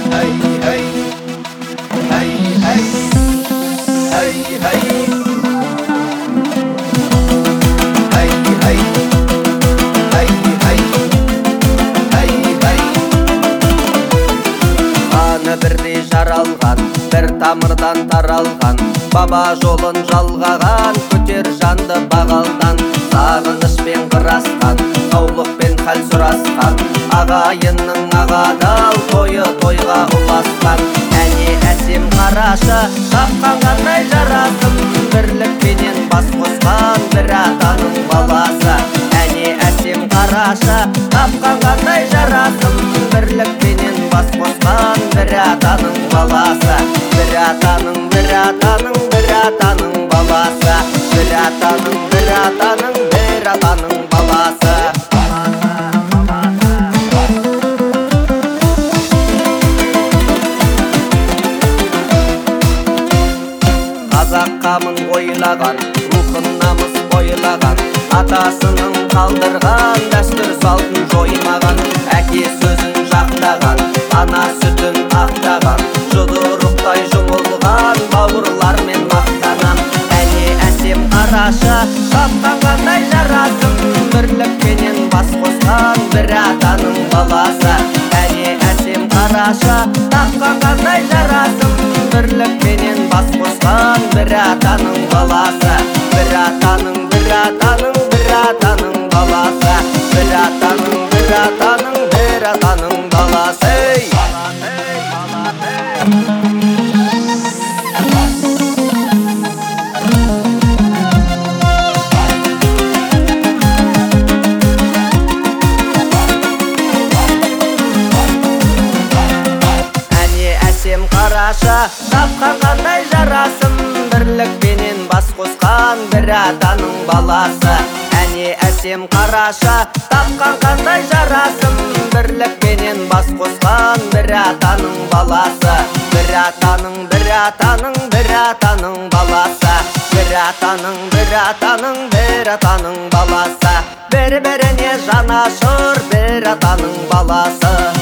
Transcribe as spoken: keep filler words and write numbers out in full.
hey, hey, hey, hey, hey, hey, hey, hey, hey, hey, hey, hey. Аны бірдей жаралған, бір тамырдан таралған, баба жолын жалғаған, көтер жанды бағалдан. Сағынышпен қырасқан, саулықпен хәл сұрасқан, ағайынның ағадал тойы тойға ұласқан. Әне әсем қарашы, тапқан қандай жарасым, бірлікпенен бас қосқан бір атаның баласы. Әне әсем қарашы, тапқан қандай жарасым, бірлікпенен бас қосқан бір атаның баласы. Бір атаның, бір атаның, бір атаның баласы. Бір атаның, бір атаның, бір атаның баласы. Қазақ қамын ойлаған, рухын намыс ойлаған, атасының қалдырған дәстүр салтын жоймаған. Әке сөзін жақтаған, ана сүтін ақтаған, жұдырықтай жұмылған бауырлармен мақтанам. Әне әсем қарашы, тапқан қандай жарасым, бірлікпенен бас қосқан бір атаның баласы. Әне әсем қарашы, тапқан қандай жарасым, бірлікпенен бас қосқан бір атаның баласы. Бір атаның, бір атаның, бір атаның баласы. Бір атаның, бір атаның, бір атаның баласы. Әне әсем қарашы, тапқан қандай жарасым, бірлікпенен бас қосқан бір атаның баласы. Әне әсем қарашы, тапқан қандай жарасым, бірлікпенен бас қосқан бір атаның баласы. Бір атаның, бір атаның, бір атаның баласы. Бір атаның, бір атаның, бір атаның баласы. Бір-біріне жанашыр бір атаның баласы.